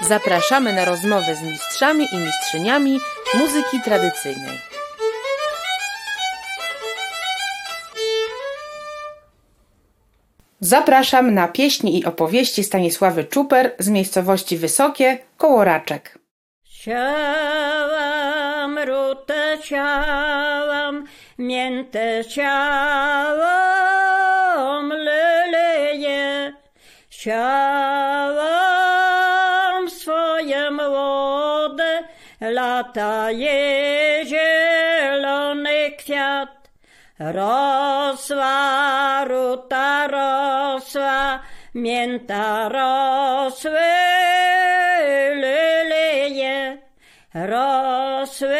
Zapraszamy na rozmowę z mistrzami i mistrzyniami muzyki tradycyjnej. Zapraszam na pieśni i opowieści Stanisławy Czuper z miejscowości Wysokie koło Raczek. Siałam, rutę siałam, miętę siałam, leleje. Siałam swoje młode, lata je zielony kwiat. Rosła, ruta rosła, mięta rosły, leleje. Rosły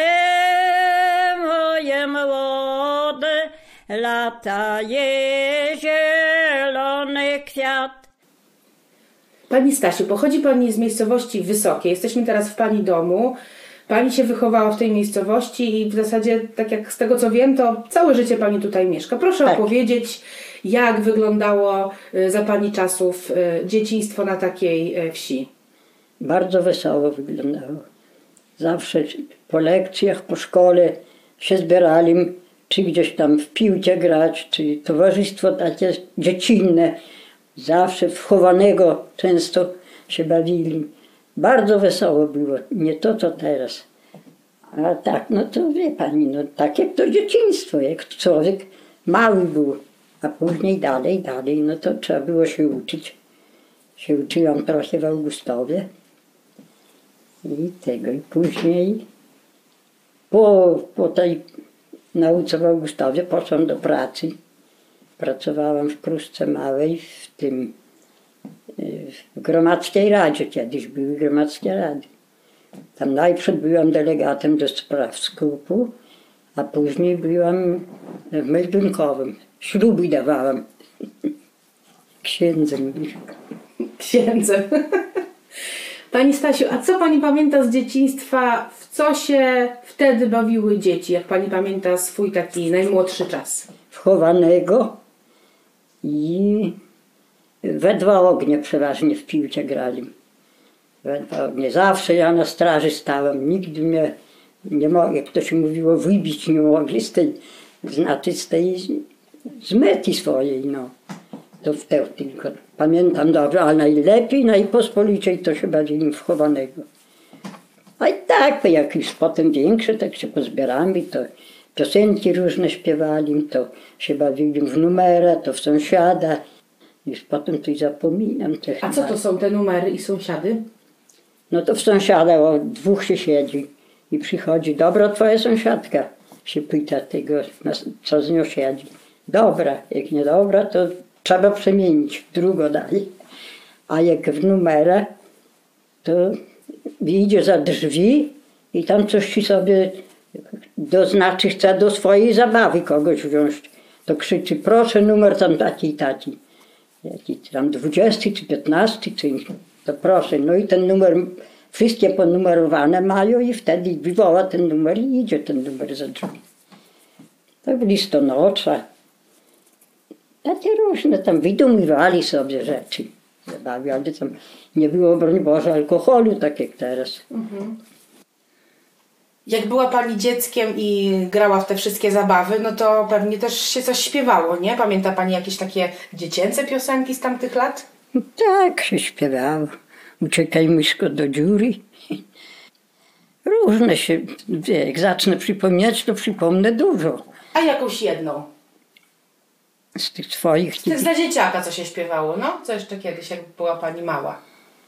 moje młode, lata je zielony kwiat. Pani Stasiu, pochodzi Pani z miejscowości Wysokie. Jesteśmy teraz w Pani domu. Pani się wychowała w tej miejscowości i w zasadzie, tak jak z tego co wiem, to całe życie Pani tutaj mieszka. Proszę opowiedzieć, jak wyglądało za Pani czasów dzieciństwo na takiej wsi. Bardzo wesoło wyglądało. Zawsze po lekcjach, po szkole się zbierali, czy gdzieś tam w piłkę grać, czy towarzystwo takie dziecinne. Zawsze w chowanego często się bawili. Bardzo wesoło było, nie to co teraz. A tak, no to wie Pani, no tak jak to dzieciństwo, jak człowiek mały był, a później dalej, no to trzeba było się uczyć. Się uczyłam trochę w Augustowie i tego, i później po tej nauce w Augustowie poszłam do pracy. Pracowałam w Pruszce Małej, w Gromadzkiej Radzie, kiedyś były Gromadzkie Rady. Tam najpierw byłam delegatem do spraw skupu, a później byłam w Meldunkowym. Śluby dawałam. Księdzem. Księdzem. Pani Stasiu, a co Pani pamięta z dzieciństwa? W co się wtedy bawiły dzieci? Jak Pani pamięta swój taki najmłodszy czas? Wchowanego i we dwa ognie przeważnie w piłkę grali. We dwa ognie. Zawsze ja na straży stałem. Nigdy mnie nie mogę, jak to się mówiło, wybić nie mogli z mety swojej. No. To wtedy tylko pamiętam dobrze, ale najlepiej, najpospoliciej to się bawili w chowanego. A i tak, jak już potem większe, tak się pozbieramy, to piosenki różne śpiewali, to się bawili w numerę, to w sąsiada. Już potem to i zapominam. A co to są te numery i sąsiady? No to w sąsiada dwóch się siedzi i przychodzi, dobra twoja sąsiadka, się pyta tego, co z nią siedzi. Dobra, jak nie dobra, to trzeba przemienić, drugo dalej. A jak w numerę, to wyjdzie za drzwi i tam coś ci sobie doznaczy, chce do swojej zabawy kogoś wziąć. To krzyczy, proszę numer tam taki i taki. Jaki tam 20 czy 15, to proszę. No i ten numer, wszystkie ponumerowane mają i wtedy wywoła ten numer i idzie ten numer za drzwi. To w listonosza. Takie różne tam wydumywali sobie rzeczy. Zabawy, ale tam nie było, broń Boże, alkoholu, tak jak teraz. Mhm. Jak była Pani dzieckiem i grała w te wszystkie zabawy, no to pewnie też się coś śpiewało, nie? Pamięta Pani jakieś takie dziecięce piosenki z tamtych lat? Tak się śpiewało. Uciekaj myszko do dziury. Różne się, jak zacznę przypomnieć, to przypomnę dużo. A jakąś jedną? Z tych swoich... Dla dzieciaka co się śpiewało, no? Co jeszcze kiedyś, jak była Pani mała?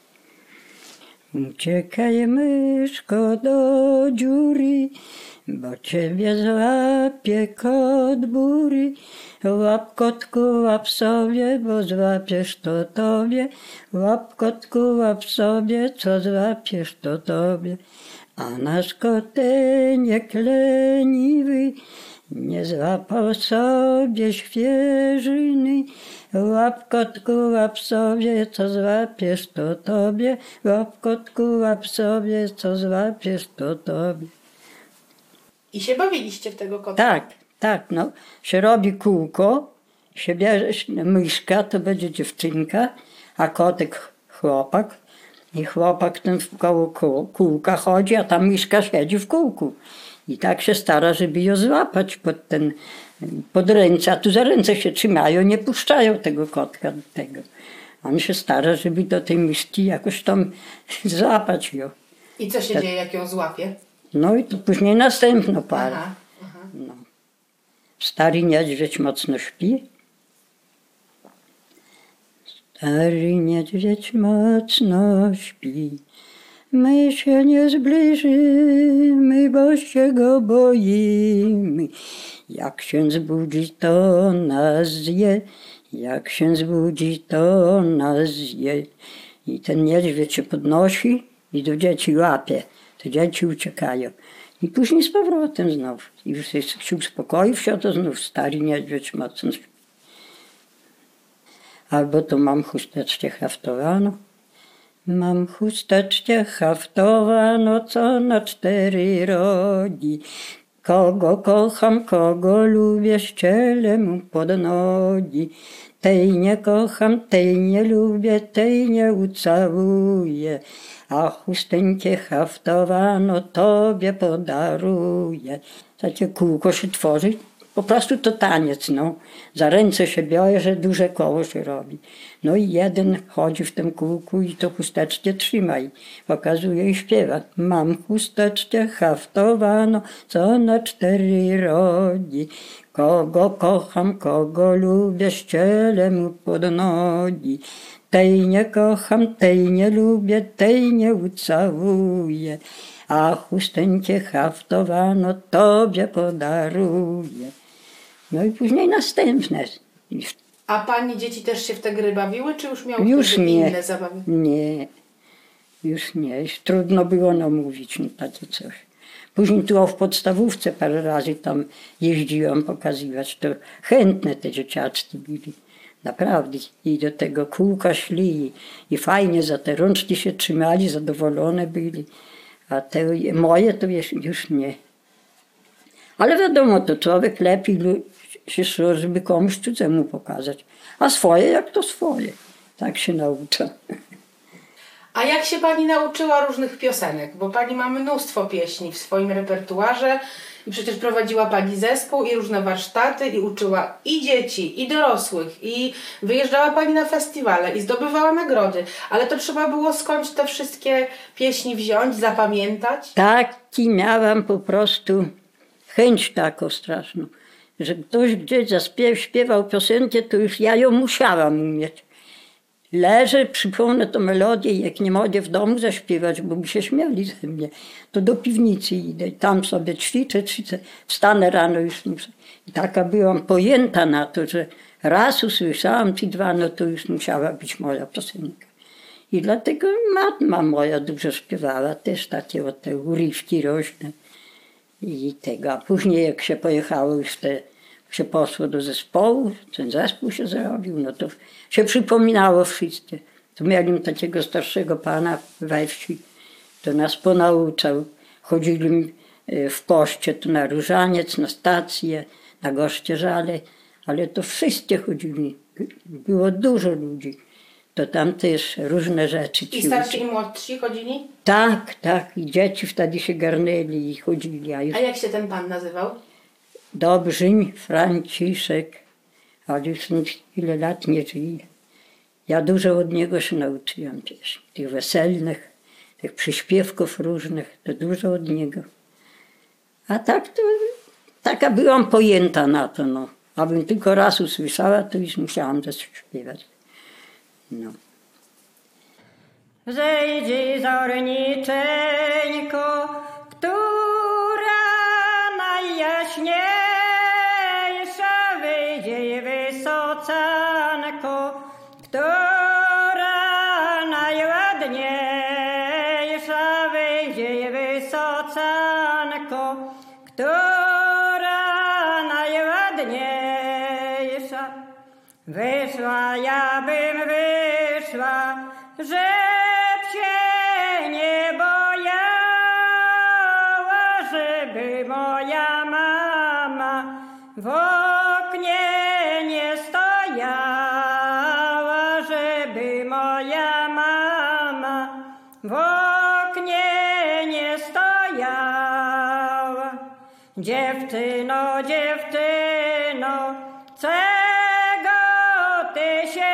Uciekaj myszko do dziury, bo ciebie złapie kot bury. Łap kotku, łap sobie, bo złapiesz to tobie. Łap kotku, łap sobie, co złapiesz to tobie. A nasz koteniek leniwy nie złapał sobie świeżyny. Łap kotku, łap sobie, co złapiesz to tobie. Łap kotku, łap sobie, co złapiesz to tobie. I się bawiliście w tego kota? Tak, no. Się robi kółko, się bierze myszka, to będzie dziewczynka, a kotek chłopak. I chłopak ten w koło kółka chodzi, a ta myszka siedzi w kółku. I tak się stara, żeby ją złapać pod ręce, a tu za ręce się trzymają, nie puszczają tego kotka do tego. On się stara, żeby do tej myszki jakoś tam złapać ją. I co się dzieje, jak ją złapie? No i to później następną parę. Aha. No. Stary niedźwiedź mocno śpi. Stary niedźwiedź mocno śpi. My się nie zbliżymy, bo się go boimy. Jak się zbudzi, to nas zje. Jak się zbudzi, to nas zje. I ten niedźwiedź się podnosi i do dzieci łapie. Te dzieci uciekają. I później z powrotem znów. I już się uspokoił się, to znów stary niedźwiedź mocno śpi. Albo to mam chusteczkę haftowaną. Mam chusteczkę haftowano, co na 4 rogi. Kogo kocham, kogo lubię, ścielę mu pod nogi. Tej nie kocham, tej nie lubię, tej nie ucałuję. A chusteczkę haftowano tobie podaruję. Takie kółko się tworzy. Po prostu to taniec, no. Za ręce się bierze, duże koło się robi. No i jeden chodzi w tym kółku i to chusteczkę trzyma i pokazuje i śpiewa. Mam chusteczkę haftowaną, co na 4 rogi. Kogo kocham, kogo lubię, ścielę mu pod nogi. Tej nie kocham, tej nie lubię, tej nie ucałuję. A chusteczkę haftowano tobie podaruję. No i później następne. A pani dzieci też się w te gry bawiły, czy już miały inne zabawy? Nie, już nie. Już trudno było namówić na takie coś. Później tu w podstawówce parę razy tam jeździłam pokazywać. To chętne te dzieciaczki byli. Naprawdę. I do tego kółka szli i fajnie za te rączki się trzymali, zadowolone byli. A te moje to już nie. Ale wiadomo, to człowiek lepiej się szło, żeby komuś cudzemu pokazać. A swoje jak to swoje. Tak się naucza. A jak się pani nauczyła różnych piosenek? Bo pani ma mnóstwo pieśni w swoim repertuarze i przecież prowadziła pani zespół i różne warsztaty i uczyła i dzieci, i dorosłych, i wyjeżdżała pani na festiwale i zdobywała nagrody. Ale to trzeba było skądś te wszystkie pieśni wziąć, zapamiętać? Taki miałam po prostu chęć taką straszną, że ktoś gdzieś śpiewał piosenkę, to już ja ją musiałam umieć. Leżę, przypomnę tę melodię i jak nie mogę w domu zaśpiewać, bo by się śmiali ze mnie, to do piwnicy idę i tam sobie ćwiczę, wstanę rano już muszę. I taka byłam pojęta na to, że raz usłyszałam czy 2, no to już musiała być moja piosenka. I dlatego matma moja dużo śpiewała, też takie te urywki różne. I tego, a później jak się pojechało już się poszło do zespołu, ten zespół się zrobił, no to się przypominało wszystkie. To miałem takiego starszego pana we wsi, to nas ponauczał. Chodzili w poście to na różaniec, na stację, na Goszcierzale, ale to wszystkie chodzili. Było dużo ludzi. To tam też różne rzeczy. I starsi i młodsi chodzili? Tak, tak. I dzieci wtedy się garnęli i chodzili. A jak się ten pan nazywał? Dobrzyń Franciszek, ale już ile lat nie żyje. Ja dużo od niego się nauczyłam też. Tych weselnych, tych przyśpiewków różnych, to dużo od niego. A tak to, taka byłam pojęta na to, no. Abym tylko raz usłyszała, to już musiałam zaśpiewać. No. Zejdzie zorniczeńko, która najjaśniejsza, wyjdzie wysocanko, która najładniejsza, wyjdzie wysocanko, która najładniejsza. Wyszła, ja bym wyszła, żeby się nie bojała, żeby moja mama w oknie nie stojała, żeby moja mama Dziewczyno, dziewczyno, czego ty się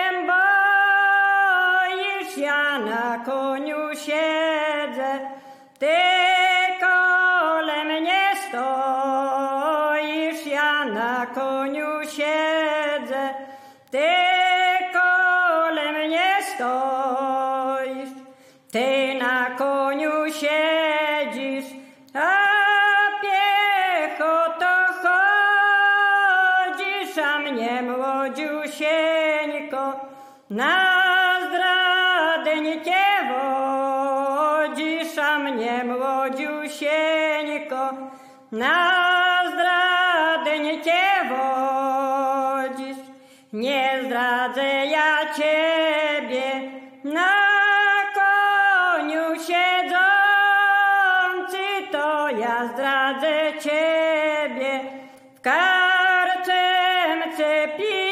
boisz? Ja na koniu siedzę, ty kole mnie stoisz. Ja na koniu siedzę, ty kole mnie stoisz. Ty na koniu siedzisz, a piechoto chodzisz, a mnie młodziusieńko na zdradę nie cię wodzisz, a mnie młodziusieńko na zdradę nie cię wodzisz. Nie zdradzę ja ciebie na koniu siedzący, to ja zdradzę ciebie w karczemce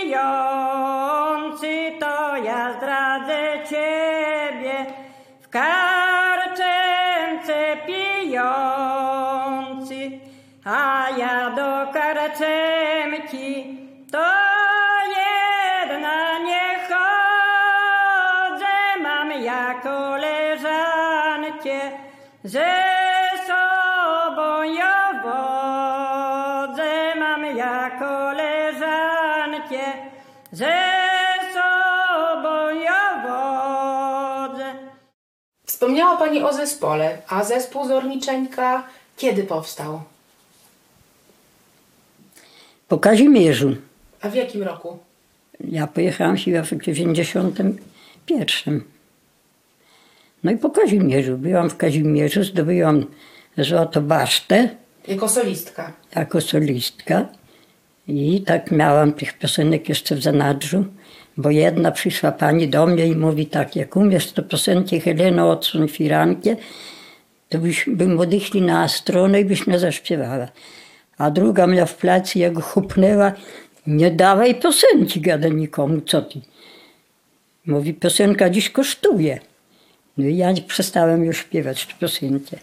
pijący, to ja zdradzę ciebie w karczemce pijący. A ja do karczemki to jedna nie chodzę, mam ja koleżankę, że sobą ja wodzę, mam ja koleżankę, że sobą ja wodzę. Wspomniała Pani o zespole, a zespół Zorniczeńka kiedy powstał? Po Kazimierzu. A w jakim roku? Ja pojechałam chyba w 91. No i po Kazimierzu. Byłam w Kazimierzu, zdobyłam Złotobasztę Jako solistka. jako solistka. I tak miałam tych piosenek jeszcze w zanadrzu, bo jedna przyszła pani do mnie i mówi tak: jak umiesz to piosenki Heleno odsuń firankę, to bym odeszli na stronę i byś mnie zaśpiewała. A druga mnie w plecy jak chupnęła: nie dawaj piosenki, gada nikomu, co ty. Mówi, piosenka dziś kosztuje. No i ja przestałem już śpiewać tę piosenkę.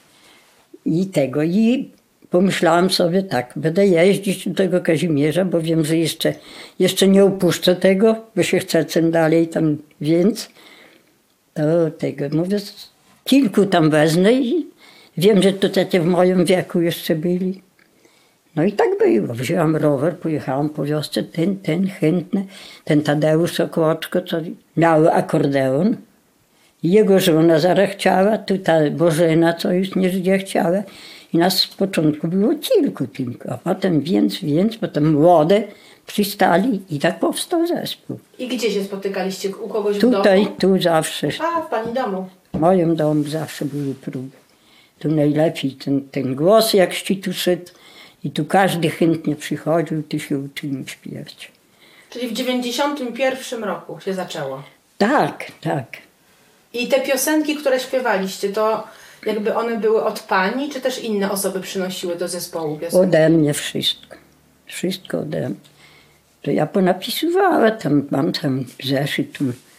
I pomyślałam sobie tak, będę jeździć do tego Kazimierza, bo wiem, że jeszcze nie upuszczę tego, bo się chce dalej tam, więc to tego, mówię, kilku tam wezmę i wiem, że to takie w moim wieku jeszcze byli. No i tak było. Wzięłam rower, pojechałam po wiosce, ten chętny, ten Tadeusz Okołoczko, co miał akordeon. I jego żona zaraz chciała, tu ta Bożena, co już nie chciała. I nas z początku było kilku tylko, a potem więc, potem młode przystali i tak powstał zespół. I gdzie się spotykaliście? U kogoś w Tutaj, domu? tu zawsze. A, w Pani domu. W moim domu zawsze były próby. Tu najlepiej ten głos jak tu szedł i tu każdy chętnie przychodził, tu się uczyli śpiewać. Czyli w 91 roku się zaczęło. Tak. I te piosenki, które śpiewaliście, to jakby one były od Pani, czy też inne osoby przynosiły do zespołu piosenki? Ode mnie wszystko. Wszystko ode mnie. To ja ponapisywała, mam tam zeszyt,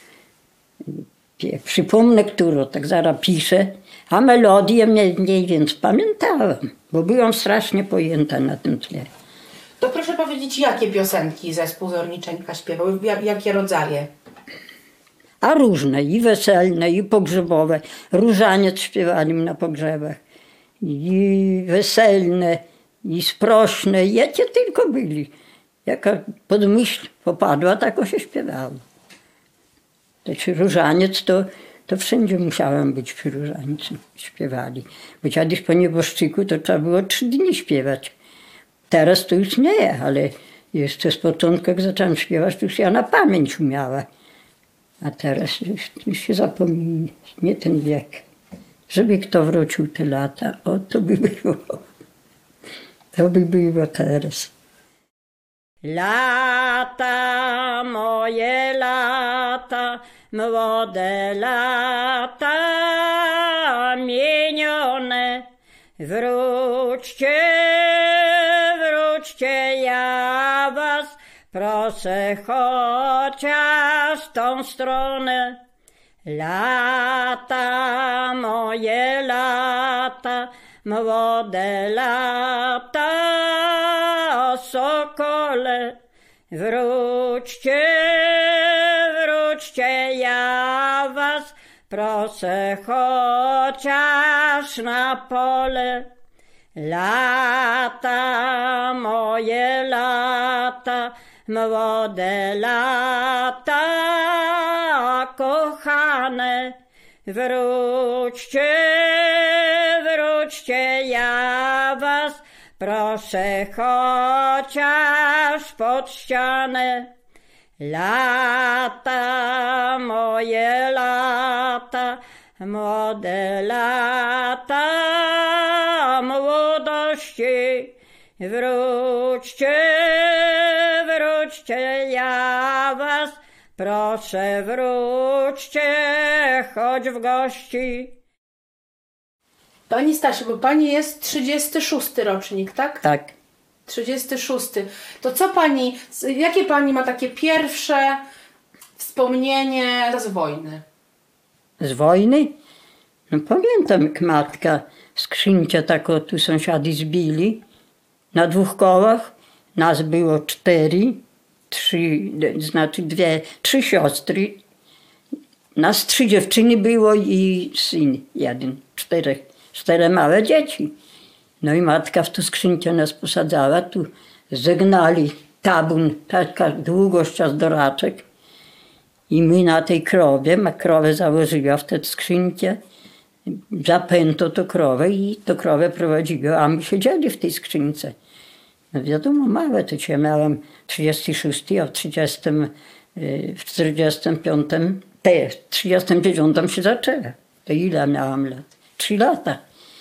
przypomnę, którą tak zaraz piszę, a melodię mniej więc pamiętałam, bo byłam strasznie pojęta na tym tle. To proszę powiedzieć, jakie piosenki zespół Zorniczeńka śpiewał, jakie rodzaje? A różne, i weselne, i pogrzebowe. Różaniec śpiewali na pogrzebach. I weselne, i sprośne, jakie tylko byli. Jaka pod myśl popadła, tak się śpiewało. Znaczy różaniec to wszędzie musiałam być przy różańcu, śpiewali. Bo kiedyś po nieboszczyku to trzeba było 3 dni śpiewać. Teraz to już nie, ale jeszcze z początku jak zaczęłam śpiewać, to już ja na pamięć umiała. A teraz już się zapomina, nie ten wiek. Żeby kto wrócił te lata, o to by było. To by było teraz. Lata, moje lata, młode lata minione. Wróćcie, ja was proszę chociaż tą stronę. Lata, moje lata, młode lata, o sokole. Wróćcie, wróćcie, ja was proszę chociaż na pole. Lata, moje lata, młode lata, kochane. Wróćcie, wróćcie, ja was proszę chociaż pod ścianę. Lata, moje lata, młode lata młodości. Wróćcie, wróćcie, ja was proszę, wróćcie choć w gości. Pani Stasiu, bo pani jest 36 rocznik, tak? Tak. 36. To co pani, jakie pani ma takie pierwsze wspomnienie z wojny? Z wojny? No pamiętam, jak matka skrzynkę taką tu sąsiady zbili na 2 kołach. Nas było 4, 3 siostry. Nas 3 dziewczyny było i syn jeden, 4 małe dzieci. No i matka w tą skrzynkę nas posadzała, tu zegnali tabun, taka długość aż do raczek. I my na tej krowie, krowę założyła w tę skrzynkę, zapęto to krowę i to krowę prowadziła, a my siedzieli w tej skrzynce. No wiadomo, małe to cię miałam 36, a w 45, w 39 się zaczęła. To ile miałam lat? 3 lata.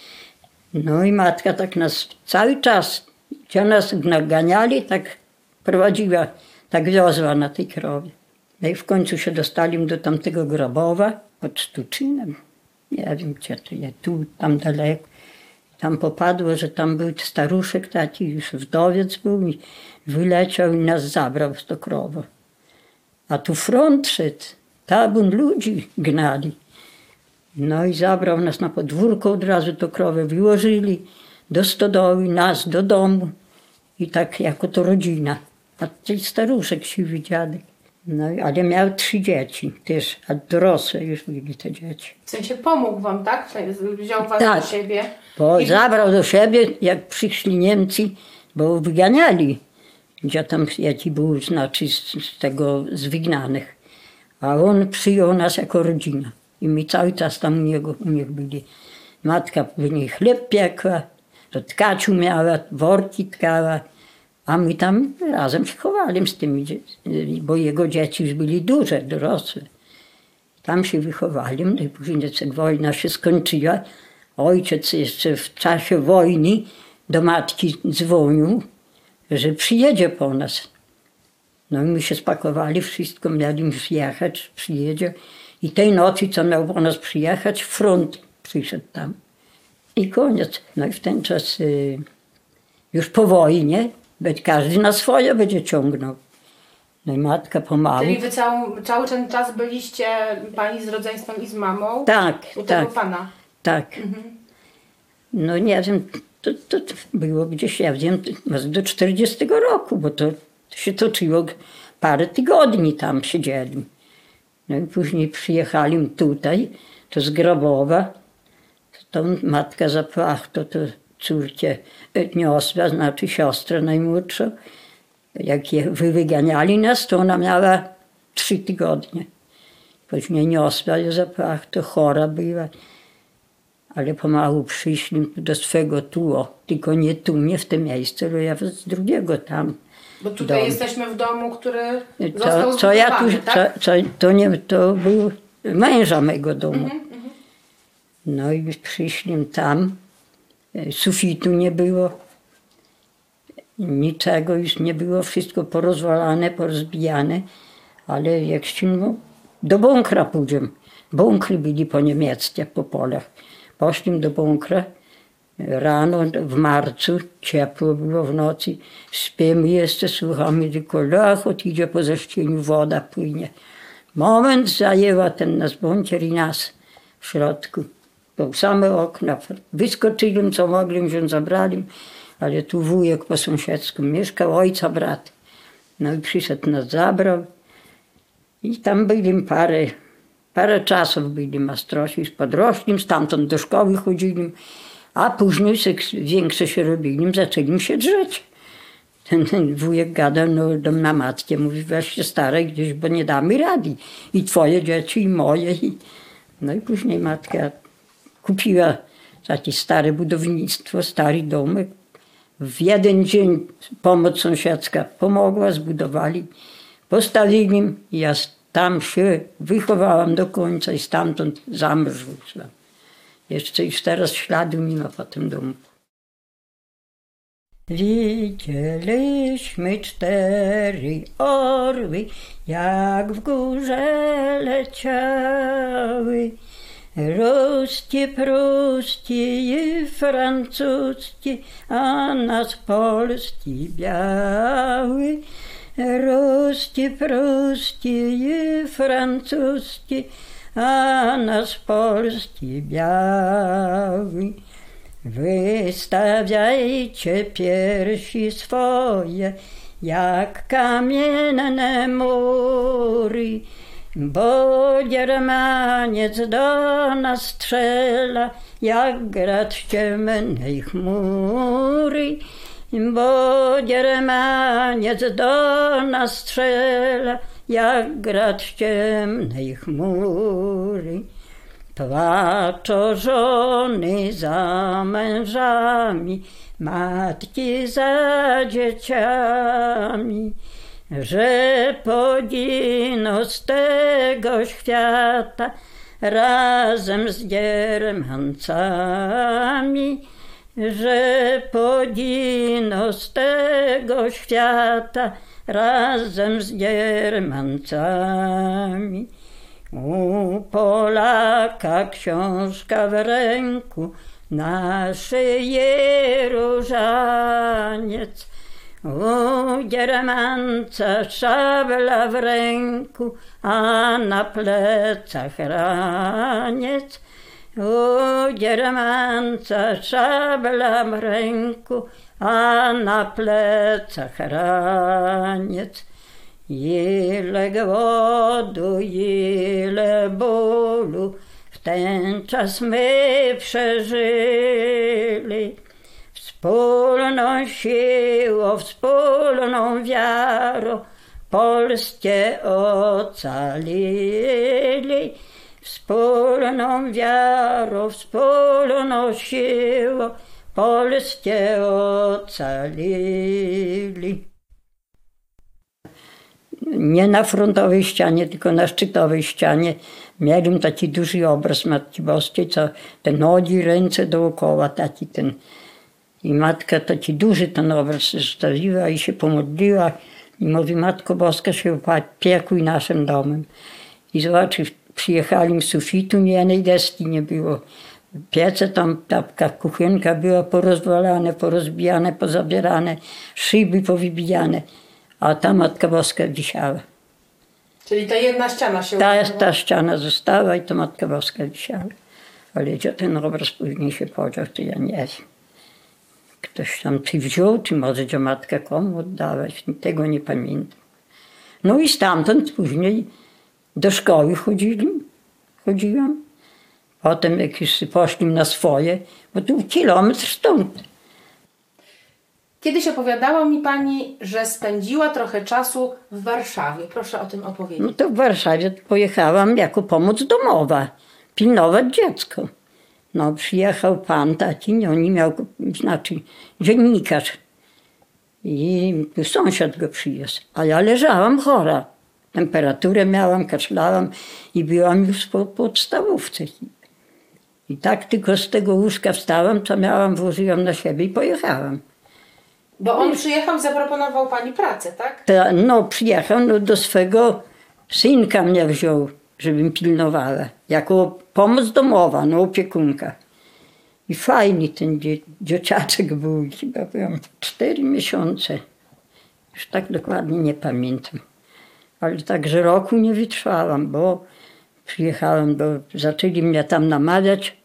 No i matka tak nas cały czas, gdzie nas naganiali, tak prowadziła, tak wiozła na tej krowie. No i w końcu się dostali do tamtego Grabowa pod Stuczynem. Nie wiem, gdzie to jest, tu, tam daleko. Tam popadło, że tam był staruszek taki, już wdowiec był i wyleciał i nas zabrał z tą krową. A tu front szedł, tabun ludzi gnali. No i zabrał nas na podwórko, od razu tą krowę wyłożyli do stodoły, nas do domu i tak jako to rodzina. A ten staruszek siwy dziadek. No ale miał 3 dzieci też, a dorosłe już byli te dzieci. W sensie pomógł wam, tak? Wziął was Tak. do siebie. Zabrał do siebie, jak przyszli Niemcy, bo wyganiali. Gdzie tam jaki był, znaczy z wygnanych. A on przyjął nas jako rodzina. I my cały czas tam u nich byli. Matka w niej chleb piekła, to tkaciu miała, worki tkała. A my tam razem się chowali z tymi, bo jego dzieci już byli duże, dorosłe. Tam się wychowali, no i później jak wojna się skończyła, ojciec jeszcze w czasie wojny do matki dzwonił, że przyjedzie po nas. No i my się spakowali, wszystko mieli już jechać, przyjedzie. I tej nocy, co miał po nas przyjechać, front przyszedł tam. I koniec. No i w ten czas już po wojnie, każdy na swoje będzie ciągnął. No i matka pomału. Czyli wy cały ten czas byliście pani z rodzeństwem i z mamą? Tak, u tak. tego pana? Tak. No nie wiem, to było gdzieś, ja wiem, do 40 roku, bo to się toczyło parę tygodni tam siedzieli. No i później przyjechali tutaj, to z Grabowa. To matka za płachto to córkę niosła, znaczy siostrę najmłodszą. Jak wyganiali nas, to ona miała 3 tygodnie. Później niosła ją za płachto, chora była. Ale pomału przyszli do swego tu, tylko nie tu, nie w to miejsce, ale ja z drugiego tam. Bo tutaj jesteśmy w domu, który został zbudowany, tak? To był męża mego domu. No i przyszli tam, sufitu nie było, niczego już nie było, wszystko porozwalane, porozbijane, ale jak się do bunkra pójdziemy. Bunkry byli po niemieckie, po polach. Poszliśmy do bunkra, rano w marcu, ciepło było w nocy, śpimy jeszcze, słuchamy, tylko lachot idzie po zeszcieniu, woda płynie. Moment zajęła ten nasz bunkier i nas w środku. Bo same okna, wyskoczyli, co mogli, wziąć, zabrali. Ale tu wujek po sąsiedzku mieszkał, ojca brat. No i przyszedł, nas zabrał. I tam byli parę czasów byli mastrosi, podrośli, stamtąd do szkoły chodzili. A później większe się robili, zaczęli się drzeć. Ten wujek gadał na matkę, mówi, weź się staraj gdzieś, bo nie damy rady. I twoje dzieci, i moje. No i później matka kupiła takie stare budownictwo, stary domek. W jeden dzień pomoc sąsiedzka pomogła, zbudowali, postawili i ja tam się wychowałam do końca i stamtąd za mąż wyszłam. Jeszcze już teraz śladu nie ma po tym domu. Widzieliśmy 4 orły, jak w górze leciały. Ruskie, pruskie i francuskie, a nas polski biały. Ruskie, pruskie i francuskie, a nas polski biały. Wystawiajcie piersi swoje, jak kamienne mury, bo Germaniec do nas strzela, jak grad z ciemnej chmury. Bo Germaniec do nas strzela, jak grad z ciemnej chmury. Płaczą żony za mężami, matki za dzieciami, że poginą z tego świata razem z Germancami, że poginą z tego świata razem z Germancami. U Polaka książka w ręku, na szyję różaniec. U Germanca szabla w ręku, a na plecach raniec. U Germanca szabla w ręku, a na plecach raniec. Ile głodu, ile bólu w ten czas my przeżyli. Wspólną siłą, wspólną wiarą Polskę ocalili. Wspólną wiarą, wspólną siłą Polskę ocalili. Nie na frontowej ścianie, tylko na szczytowej ścianie miałem taki duży obraz Matki Boskiej, co te nogi, ręce dookoła, taki ten. I matka taki duży ten obraz zostawiła i się pomodliła i mówi, Matko Boska, się opiekuj naszym domem. I zobaczy, przyjechali, sufitu nie jednej deski nie było. Piece tam, ta kuchenka była porozwalane, porozbijane, pozabierane, szyby powybijane. A ta Matka Boska wisiała. Czyli ta jedna ściana się Ta ściana została i ta Matka Boska wisiała. Ale gdzie ten obraz później się podział, to ja nie wiem. Ktoś tam czy wziął, czy może gdzie matka komu oddawać, tego nie pamiętam. No i stamtąd później do szkoły chodziłam. Potem jak już poszli na swoje, bo tu kilometr stąd. Kiedyś opowiadała mi pani, że spędziła trochę czasu w Warszawie. Proszę o tym opowiedzieć. No to w Warszawie pojechałam jako pomoc domowa, pilnować dziecko. No przyjechał pan taki, on miał, znaczy dziennikarz. I sąsiad go przywiózł. A ja leżałam chora. Temperaturę miałam, kaszlałam i byłam już po podstawówce. I tak tylko z tego łóżka wstałam, co miałam, włożyłam na siebie i pojechałam. Bo on przyjechał i zaproponował pani pracę, tak? No przyjechał, no do swego synka mnie wziął, żebym pilnowała. Jako pomoc domowa, no opiekunka. I fajny ten dzieciaczek był, chyba byłam 4 miesiące. Już tak dokładnie nie pamiętam. Ale także roku nie wytrwałam, bo przyjechałam, zaczęli mnie tam namawiać,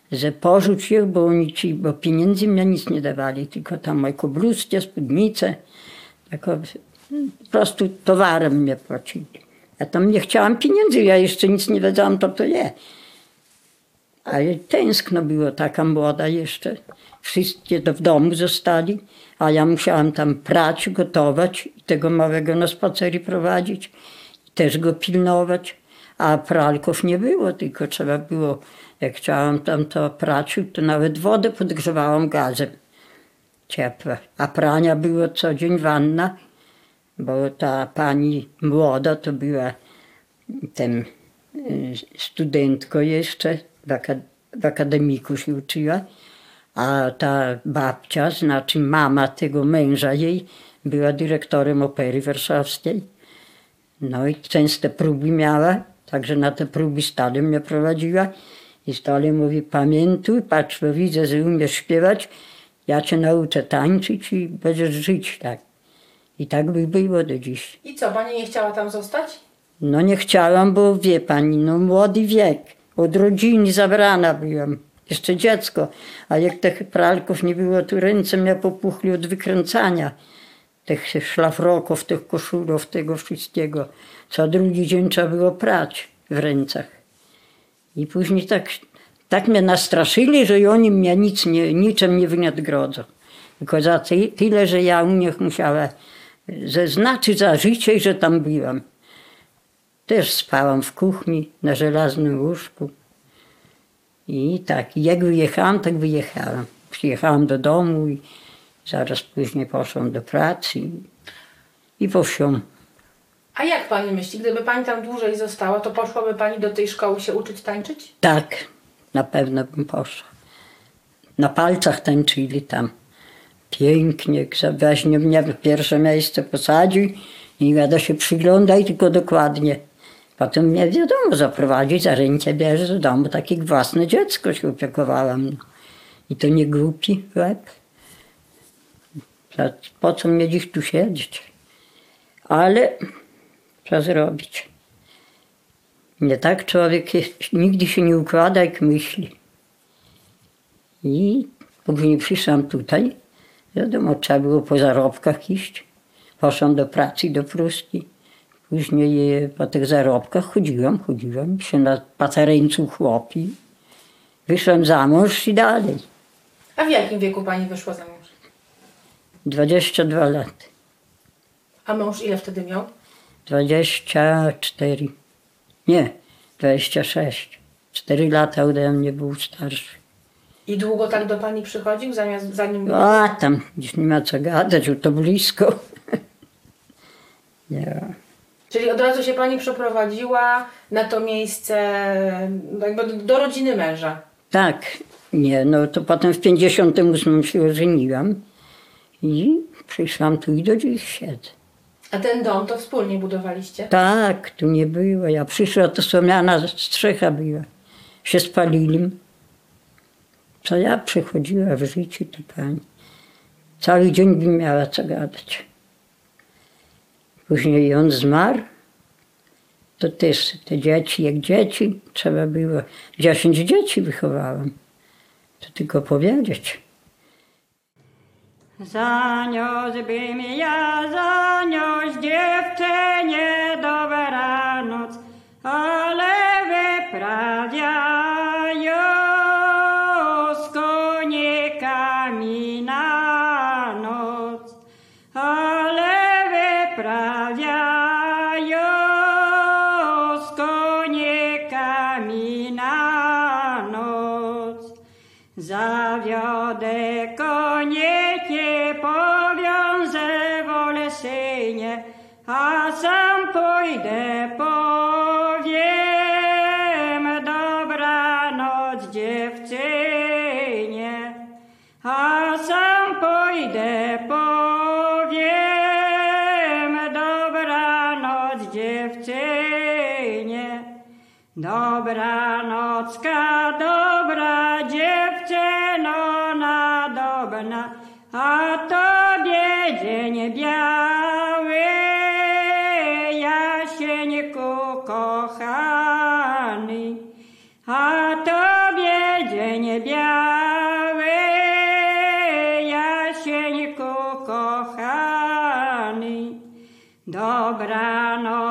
że porzuć ich, bo pieniędzy mnie nic nie dawali, tylko tam moje kobluzcie, spódnice, tak po prostu towarem mnie płacili. Ja tam nie chciałam pieniędzy, ja jeszcze nic nie wiedziałam, to je. Ale tęskno było, taka młoda jeszcze. Wszyscy to w domu zostali, a ja musiałam tam prać, gotować i tego małego na spacery prowadzić. I też go pilnować. A pralków nie było, tylko trzeba było, jak chciałam tam to prać, to nawet wodę podgrzewałam gazem ciepłe. A prania było co dzień wanna, bo ta pani młoda to była studentką jeszcze, w akademiku się uczyła, a ta babcia, znaczy mama tego męża jej, była dyrektorem Opery Warszawskiej. No i częste próby miała, także na te próby stale mnie prowadziła i stale mówi, pamiętuj, patrz, bo widzę, że umiesz śpiewać, ja cię nauczę tańczyć i będziesz żyć tak. I tak by było do dziś. I co, pani nie chciała tam zostać? No nie chciałam, bo wie pani, no młody wiek, od rodziny zabrana byłam, jeszcze dziecko, a jak tych pralków nie było, to ręce mnie popuchły od wykręcania. Tych szlafroków, tych koszulów, tego wszystkiego. Co drugi dzień trzeba było prać w rękach. I później tak mnie nastraszyli, że oni mnie niczym nie wynagrodzą. Tylko za tyle, że ja u nich musiała zaznaczyć za życie, że tam byłam. Też spałam w kuchni, na żelaznym łóżku. I tak, jak wyjechałam, tak wyjechałam. Przyjechałam do domu i zaraz później poszłam do pracy i po wsią. A jak pani myśli, gdyby pani tam dłużej została, to poszłaby pani do tej szkoły się uczyć tańczyć? Tak, na pewno bym poszła. Na palcach tańczyli tam. Pięknie, weźmie mnie w pierwsze miejsce posadził i gada się przyglądaj tylko dokładnie. Potem mnie wiadomo zaprowadzić, za rękę bierze do domu, takie własne dziecko się opiekowałam. I to nie głupi łeb. Po co mnie dziś tu siedzieć? Ale co zrobić? Nie tak człowiek nigdy się nie układa, jak myśli. I później przyszłam tutaj. Wiadomo, trzeba było po zarobkach iść. Poszłam do pracy do Pruski. Później po tych zarobkach chodziłam się na patereńcu chłopi. Wyszłam za mąż i dalej. A w jakim wieku pani wyszła za mąż? 22 lat. A mąż ile wtedy miał? 24. Nie, 26. 4 lata ode mnie był starszy. I długo tak do pani przychodził, zanim... A tam gdzieś nie ma co gadać, bo to blisko. Nie. Czyli od razu się pani przeprowadziła na to miejsce, jakby do rodziny męża. Tak, nie, no to potem w 58 się ożeniłam i przyszłam tu i do dziś siedzę. A ten dom to wspólnie budowaliście? Tak, tu nie było. Ja przyszła, to słomiana strzecha była. Się spalili. Co ja przechodziła w życiu, to pani. Cały dzień bym miała co gadać. Później on zmarł. To też te dzieci, jak dzieci, trzeba było. 10 dzieci wychowałam. To tylko powiedzieć. Zaniósłbym ja, zaniósł dziewczynie dobranoc, ale wyprawiają z konikami na noc, ale wyprawiają z konikami na noc. Zawiodę konie, powiążę w Oleszynie, a sam pójdę, powiem dobranoc dziewczynie, a sam pójdę, powiem dobranoc dziewczynie. Dobranocka, dobra dziewczyno nadobna, a tobie dzień biały, Jasieńku kochany, a tobie dzień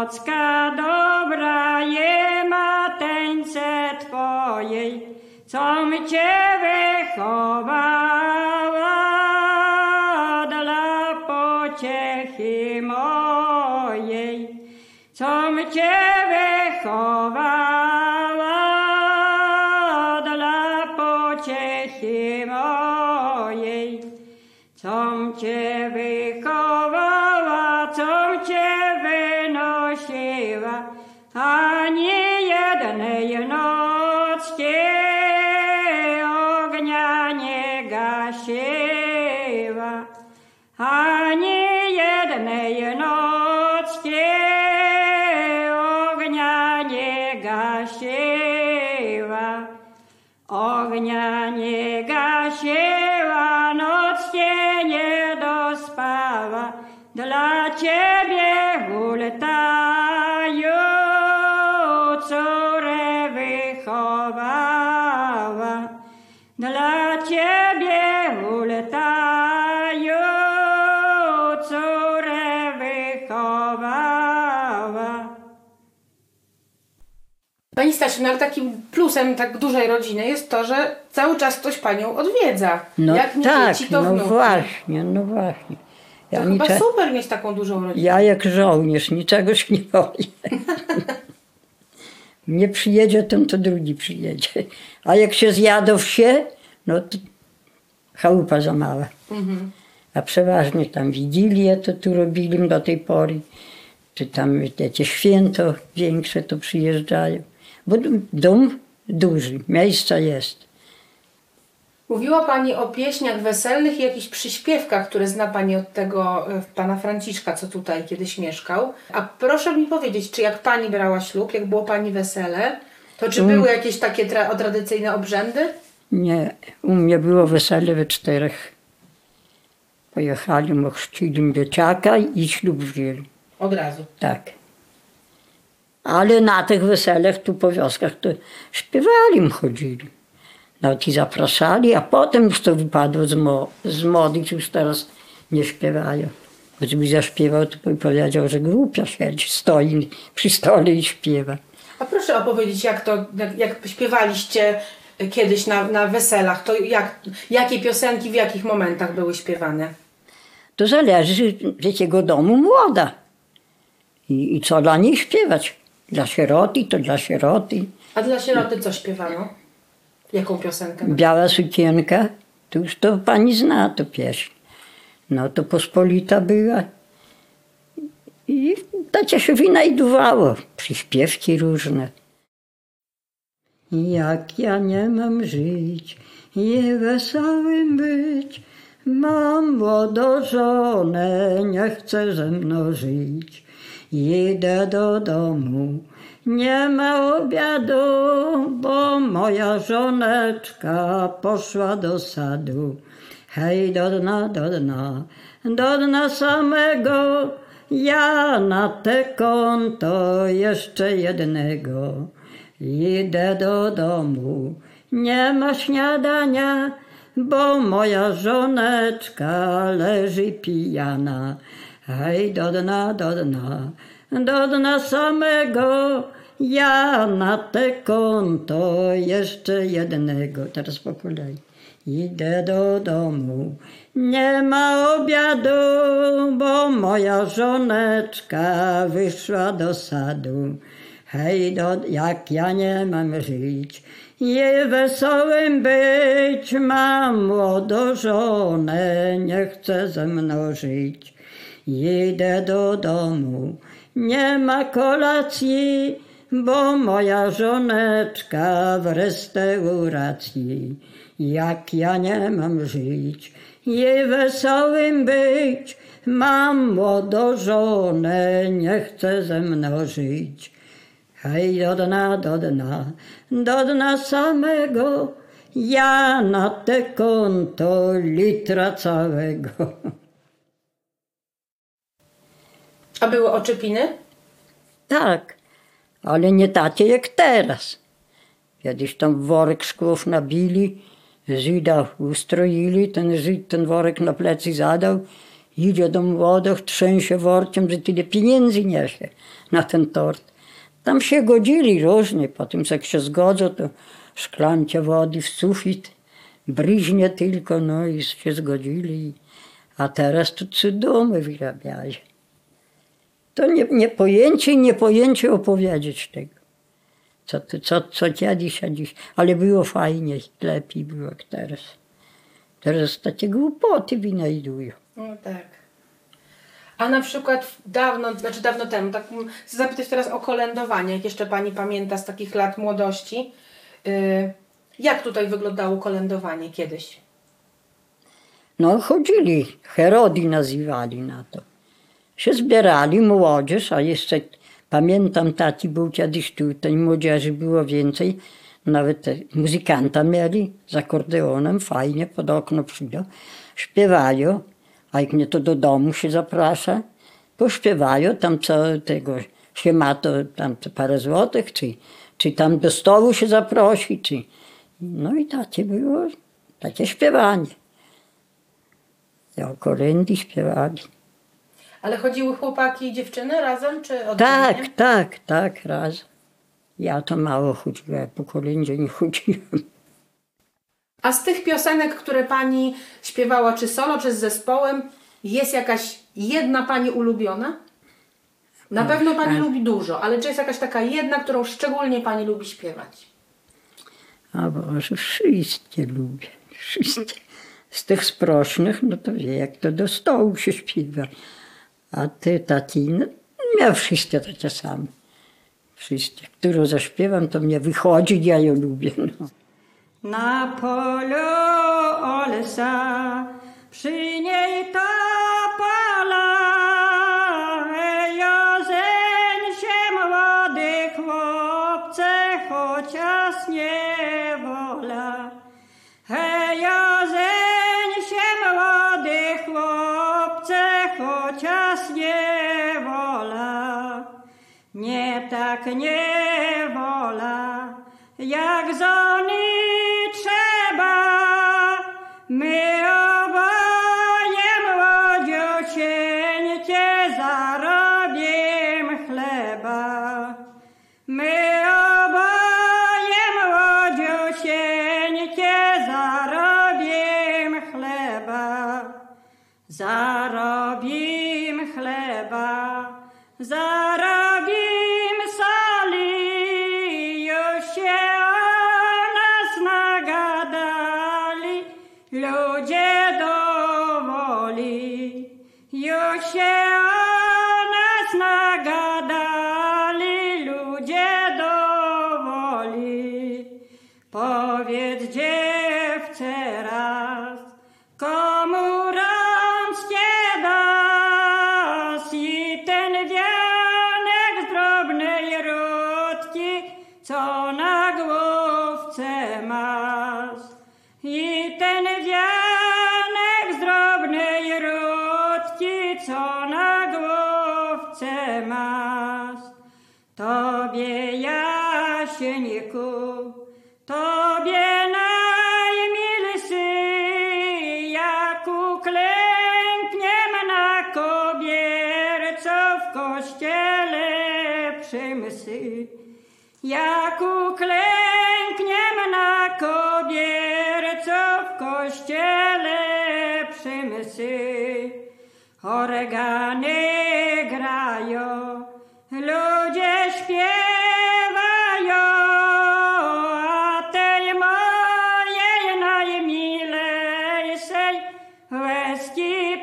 nocka dobra je mateńce twojej, com cię wychowała dla pociechy mojej, com cię wychowała dla pociechy mojej, com cię wychowała, com cię wynosiła, ani jednej nocki ognia nie gasiła, ani jednej nocki ognia nie gasiła, ognia nie gasiła, nocnie nie dospała, dla ciebie ultaju córę wychowała, dla ciebie ultaju córę wychowała. Pani Stasiu, no ale takim plusem tak dużej rodziny jest to, że cały czas ktoś panią odwiedza. No Jak nie tak, dzieci, to no wnuki. właśnie, no właśnie. To chyba super mieć taką dużą rodzinę. Ja jak żołnierz, niczego się nie boję. Nie przyjedzie, to drugi przyjedzie. A jak się zjadą wsie, no to chałupa za mała. A przeważnie tam Wigilię to tu robili do tej pory. Czy tam te święto większe to przyjeżdżają. Bo dom duży, miejsca jest. Mówiła Pani o pieśniach weselnych i jakichś przyśpiewkach, które zna Pani od tego pana Franciszka, co tutaj kiedyś mieszkał. A proszę mi powiedzieć, czy jak Pani brała ślub, jak było Pani wesele, to czy były jakieś takie tradycyjne obrzędy? Nie, u mnie było wesele we 4. Pojechali, ochrzcili dzieciaka i ślub wzięli. Od razu. Tak. Ale na tych weselach tu po wioskach to śpiewali, chodzili. Nawet i zapraszali, a potem już to wypadło z mody, już teraz nie śpiewają. Gdyby zaśpiewał, to by powiedział, że głupia siedzi, stoi przy stole i śpiewa. A proszę opowiedzieć, jak śpiewaliście kiedyś na weselach, to jakie piosenki w jakich momentach były śpiewane? To zależy z jakiego domu młoda. I co dla niej śpiewać. Dla sieroty to dla sieroty. A dla sieroty co śpiewano? Jaką piosenkę? Biała sukienka, to już to pani zna to pieśń. No to pospolita była. I to się wynajdowało. Przyśpiewki różne. Jak ja nie mam żyć, nie wesołym być, mam młodą żonę, nie chce ze mną żyć. Idę do domu, nie ma obiadu, bo moja żoneczka poszła do sadu. Hej, do dna samego, ja na te konto jeszcze jednego. Idę do domu, nie ma śniadania, bo moja żoneczka leży pijana. Hej, do dna samego, ja na te konto jeszcze jednego. Teraz po kolei. Idę do domu, nie ma obiadu, bo moja żoneczka wyszła do sadu. Hej, jak ja nie mam żyć, je wesołym być, mam młodą żonę, nie chce ze mną żyć. Idę do domu, nie ma kolacji, bo moja żoneczka w restauracji. Jak ja nie mam żyć, jej wesołym być, mam młodą żonę, nie chce ze mną żyć. Hej, do dna samego, ja na te konto litra całego. A były oczepiny? Tak, ale nie takie jak teraz. Kiedyś tam worek szkłów nabili, Żyda ustroili, ten Żyd ten worek na plecy zadał Idzie do młodych, trzęsie workiem, że tyle pieniędzy niesie na ten tort. Tam się godzili różnie, potem jak się zgodzą, to szklankę wody w sufit, bryźnie tylko, no i się zgodzili. A teraz to cudomy wyrabiają. To niepojęcie opowiedzieć tego. Co kiedyś, a dziś. Ale było fajnie, lepiej było jak teraz. Teraz takie głupoty wynajdują. No tak. A na przykład dawno temu, tak chcę zapytać teraz o kolędowanie, jak jeszcze pani pamięta z takich lat młodości. Jak tutaj wyglądało kolędowanie kiedyś? No chodzili, Herodi nazywali na to. Się zbierali młodzież, a jeszcze pamiętam, tati był kiedyś tutaj, młodzieży było więcej. Nawet muzykanta mieli z akordeonem, fajnie, pod okno przyjdą, śpiewają, a jak nie to do domu się zaprasza, pośpiewają, tam co tego się ma, to tam parę złotych, czy tam do stołu się zaprosi, no i takie było, takie śpiewanie. Ja kolędy śpiewali. Ale chodziły chłopaki i dziewczyny razem, czy oddzielnie? Tak, razem. Ja to mało chodziłem, po kolędzie nie chodziłem. A z tych piosenek, które pani śpiewała, czy solo, czy z zespołem, jest jakaś jedna pani ulubiona? Na pewno pani lubi dużo, ale czy jest jakaś taka jedna, którą szczególnie pani lubi śpiewać? A Boże, wszystkie lubię, wszystkie. Z tych sprośnych, no to wie, jak to do stołu się śpiewa. A ty, tati, no, miał wszystkie takie same. Wszystkie. Którą zaśpiewam, to mnie wychodzi, ja ją lubię. No. Na polu olsa, przy niej ta pala, jozeń się młody chłopce, chociaż nie wola. Jozeń się młody chłopce, chociaż nie wola. Nie tak nie wola, jak żony trzeba. My oboje młodziusieńkie zarobimy chleba. My oboje młodziusieńkie zarobimy chleba. Zarobimy chleba, zarobimy soli, już się o nas nagadali, ludzie dowoli. Już się o nas nagadali, ludzie dowoli. Powiedz dziewczę raz, komu rączkę dasz i ten wianek z drobnej rutki, co na główce masz. I ten wianek z drobnej rutki, co na główce masz. Tobie, Jasieńku, tobie najmilszy, jak uklękniem na kobierco w kościele przy mszy. Jak uklękniem na kobierco w kościele przy mszy. Organy grają, ludzie śpiewają, a tej mojej najmilejszej łezki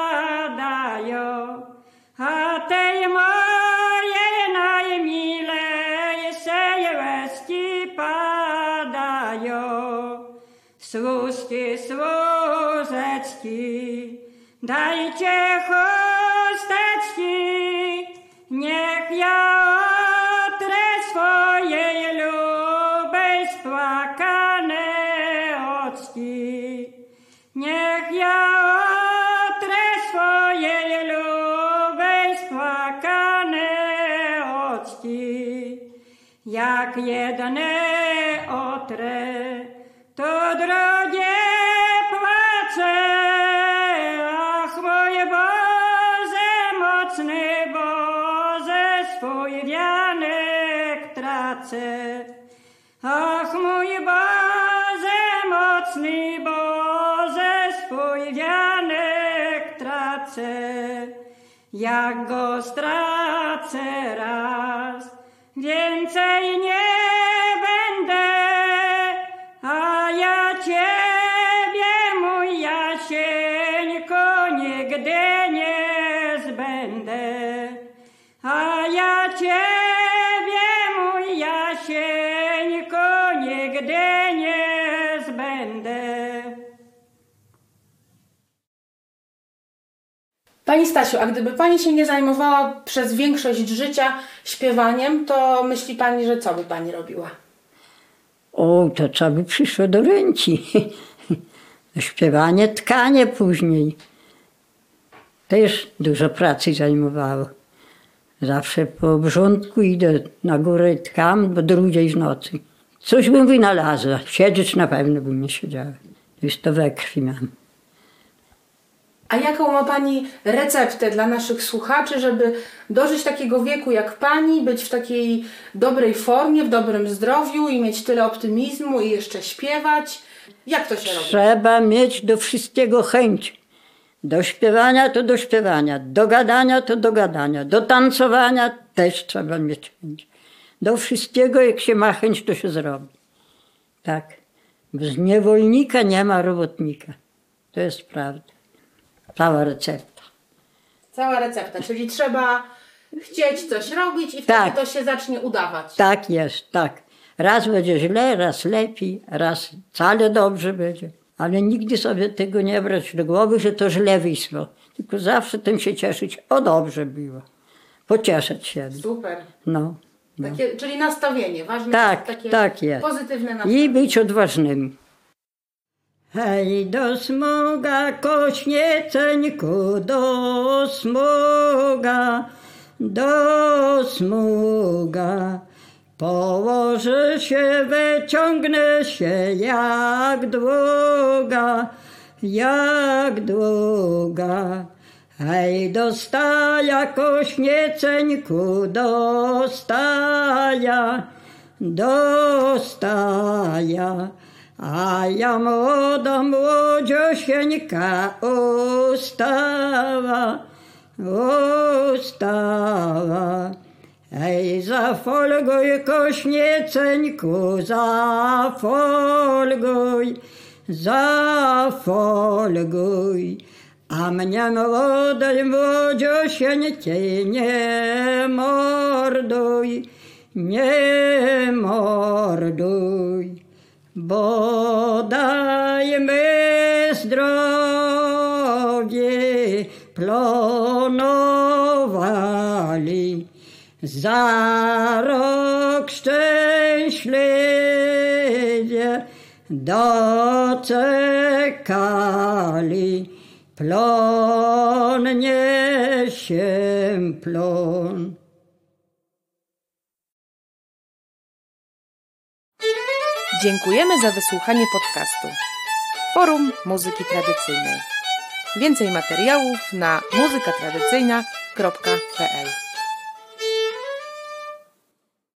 padają. A tej mojej najmilejszej łezki padają. Służki, służeczki, dajcie chusteczki, niech ja otrę swojej lubej spłakane oczki. Niech ja otrę swojej lubej spłakane oczki. Jak jedne otrę, to drugie płacze. Ach, mój Boże, tracę. Ach, mój Boże, mocny Boże, swój wianek tracę. Jak go stracę raz, więcej nie będę, a ja Ciebie, mój Jasieńko, nigdy nie zbędę. A ja Ciebie, mój Jasieńko, nigdy nie zbędę. Pani Stasiu, a gdyby Pani się nie zajmowała przez większość życia śpiewaniem, to myśli Pani, że co by Pani robiła? O, to co by przyszło do ręki? Śpiewanie, tkanie później. Też dużo pracy zajmowało. Zawsze po obrządku idę na górę, tkam do drugiej w nocy. Coś bym wynalazła. Siedzieć na pewno bym nie siedziała. Już to we krwi mam. A jaką ma Pani receptę dla naszych słuchaczy, żeby dożyć takiego wieku jak Pani, być w takiej dobrej formie, w dobrym zdrowiu i mieć tyle optymizmu i jeszcze śpiewać? Jak to się robi? Trzeba mieć do wszystkiego chęć. Do śpiewania to do śpiewania, do gadania to do gadania, do tancowania też trzeba mieć chęć. Do wszystkiego, jak się ma chęć, to się zrobi. Tak. Bez niewolnika nie ma robotnika. To jest prawda. Cała recepta. Cała recepta, czyli trzeba chcieć coś robić i wtedy Tak. to się zacznie udawać. Tak jest, tak. Raz będzie źle, raz lepiej, raz wcale dobrze będzie. Ale nigdy sobie tego nie brać do głowy, że to źle wyszło. Tylko zawsze tym się cieszyć. O, dobrze było. Pocieszać się. Super. No. Takie, czyli nastawienie. Ważne Tak, jest takie tak jest. pozytywne nastawienie. I być odważnym. Hej, do smoga, kośnieceńku, do smoga. Położę się, wyciągnę się jak długa. Hej, do staja, kośnieceńku, do staja. A ja młoda młodziosieńka ustała. Ej, zafolguj, kośnieceńku, zafolguj. A mnie młodej młodziosieńki nie morduj. Bo dajmy zdrowie planowali, za rok szczęśliwie doczekali. Plon niesie plon. Dziękujemy za wysłuchanie podcastu Forum Muzyki Tradycyjnej. Więcej materiałów na muzykatradycyjna.pl